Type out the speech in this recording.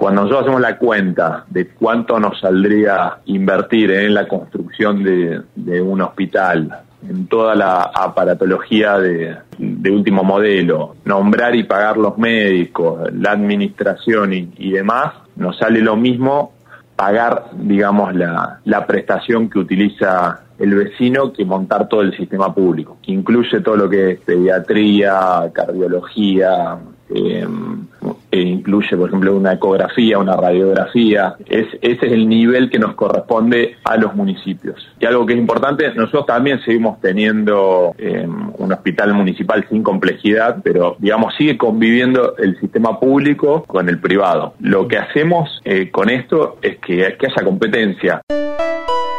cuando nosotros hacemos la cuenta de cuánto nos saldría invertir en la construcción de un hospital, en toda la aparatología de último modelo, nombrar y pagar los médicos, la administración y demás, nos sale lo mismo pagar, digamos, la prestación que utiliza el vecino que montar todo el sistema público, que incluye todo lo que es pediatría, cardiología, incluye, por ejemplo, una ecografía, una radiografía. Ese es el nivel que nos corresponde a los municipios. Y algo que es importante, nosotros también seguimos teniendo un hospital municipal sin complejidad, pero, digamos, sigue conviviendo el sistema público con el privado. Lo que hacemos con esto es que haya competencia.